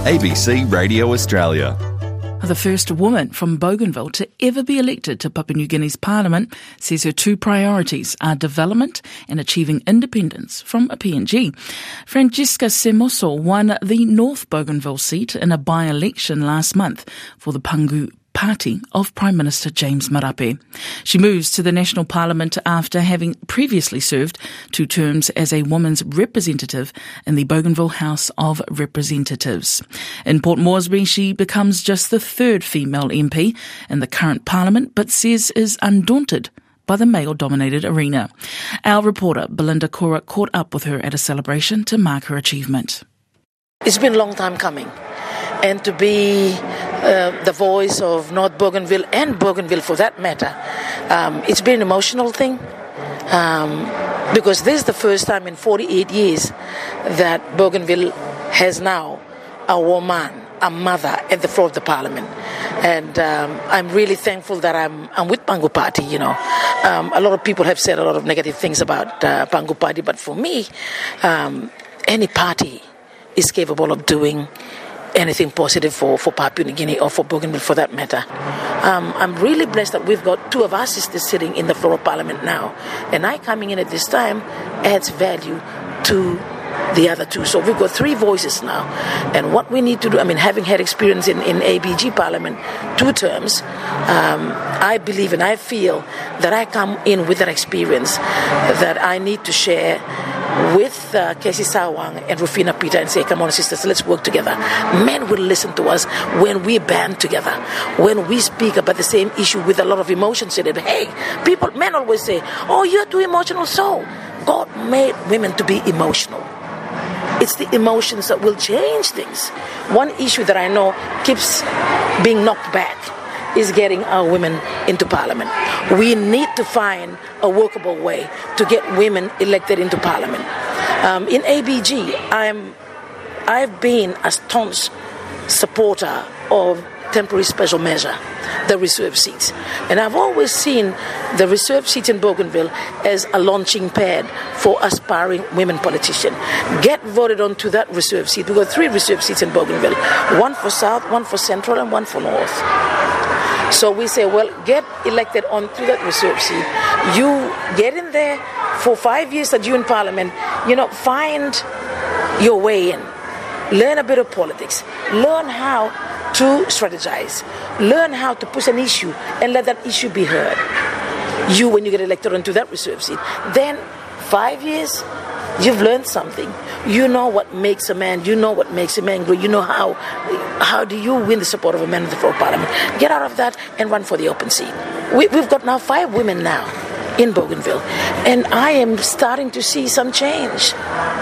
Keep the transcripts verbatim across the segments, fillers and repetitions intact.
A B C Radio Australia. The first woman from Bougainville to ever be elected to Papua New Guinea's parliament says her two priorities are development and achieving independence from a P N G. Francesca Semoso won the North Bougainville seat in a by-election last month for the Pangu Party of Prime Minister James Marape. She moves to the National Parliament after having previously served two terms as a woman's representative in the Bougainville House of Representatives. In Port Moresby, she becomes just the third female M P in the current Parliament, but says is undaunted by the male-dominated arena. Our reporter, Belinda Cora, caught up with her at a celebration to mark her achievement. It's been a long time coming. And to be uh, the voice of North Bougainville and Bougainville for that matter, um, it's been an emotional thing um, because this is the first time in forty-eight years that Bougainville has now a woman, a mother at the floor of the parliament. And um, I'm really thankful that I'm, I'm with Pangu Party, you know. Um, a lot of people have said a lot of negative things about uh, Pangu Party, but for me, um, any party is capable of doing anything positive for, for Papua New Guinea or for Bougainville for that matter. Um, I'm really blessed that we've got two of our sisters sitting in the floor of Parliament now. And I coming in at this time adds value to the other two. So we've got three voices now. And what we need to do, I mean, having had experience in, in A B G Parliament two terms, um, I believe and I feel that I come in with that experience that I need to share with uh, Casey Sawang and Rufina Peter and say, come on, sisters, let's work together. Men will listen to us when we band together, when we speak about the same issue with a lot of emotions in it. Hey, people, men always say, oh, you're too emotional. So God made women to be emotional. It's the emotions that will change things. One issue that I know keeps being knocked back is getting our women into parliament. We need to find a workable way to get women elected into parliament. Um, in A B G, I'm, I've been a staunch supporter of temporary special measure, the reserve seats. And I've always seen the reserve seats in Bougainville as a launching pad for aspiring women politicians. Get voted onto that reserve seat. We've got three reserve seats in Bougainville, one for South, one for Central, and one for North. So we say, well, get elected onto that reserve seat. You get in there for five years that you're in Parliament, you know, find your way in. Learn a bit of politics. Learn how to strategize. Learn how to push an issue and let that issue be heard. You, when you get elected onto that reserve seat, then five years, you've learned something. You know what makes a man. You know what makes him angry. You know how how do you win the support of a man in the floor of Parliament. Get out of that and run for the open seat. We, we've got now five women now in Bougainville, and I am starting to see some change.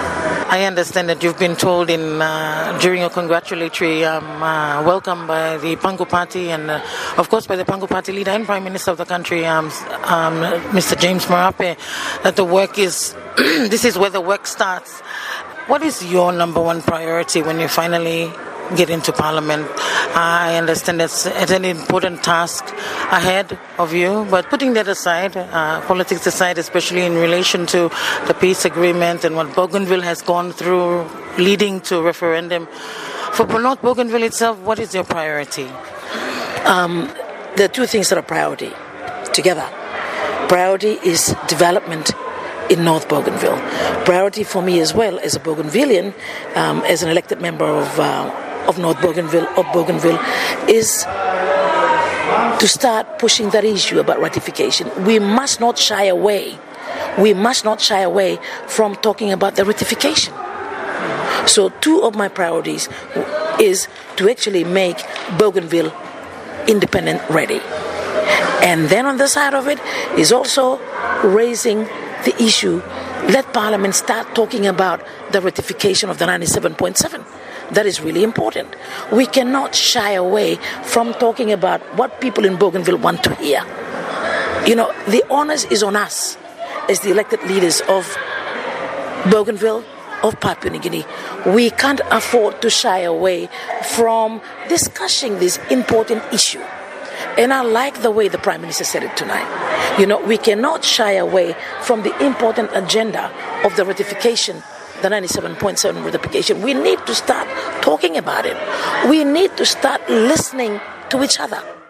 I understand that you've been told in uh, during your congratulatory um, uh, welcome by the Pangu Party and, uh, of course, by the Pangu Party leader and Prime Minister of the country, um, um, Mister James Marape, that the work is, this is where the work starts. What is your number one priority when you finally get into Parliament? I understand it's, it's an important task ahead of you, but putting that aside, uh, politics aside, especially in relation to the peace agreement and what Bougainville has gone through leading to referendum, for North Bougainville itself, what is your priority? Um, there are two things that are priority together. Priority is development in North Bougainville. Priority for me as well as a Bougainvillian, um, as an elected member of uh, of North Bougainville, of Bougainville, is to start pushing that issue about ratification. We must not shy away. We must not shy away from talking about the ratification. So two of my priorities is to actually make Bougainville independent ready. And then on the side of it is also raising the issue, let Parliament start talking about the ratification of the ninety-seven point seven. That is really important. We cannot shy away from talking about what people in Bougainville want to hear. You know, the onus is on us as the elected leaders of Bougainville, of Papua New Guinea. We can't afford to shy away from discussing this important issue. And I like the way the Prime Minister said it tonight. You know, we cannot shy away from the important agenda of the ratification the ninety-seven point seven ratification. We need to start talking about it. We need to start listening to each other.